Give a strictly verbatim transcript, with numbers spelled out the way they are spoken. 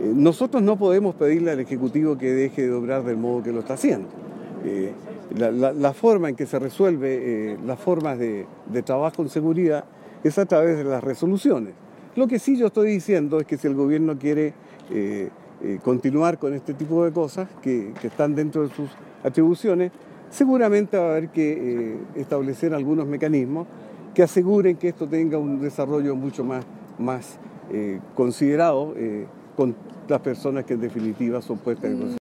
Eh, nosotros no podemos pedirle al Ejecutivo que deje de obrar del modo que lo está haciendo. Eh, la, la, la forma en que se resuelve eh, las formas de, de trabajo en seguridad es a través de las resoluciones. Lo que sí yo estoy diciendo es que si el gobierno quiere eh, eh, continuar con este tipo de cosas que, que están dentro de sus atribuciones, seguramente va a haber que eh, establecer algunos mecanismos que aseguren que esto tenga un desarrollo mucho más, más eh, considerado eh, con las personas que en definitiva son puestas en proceso.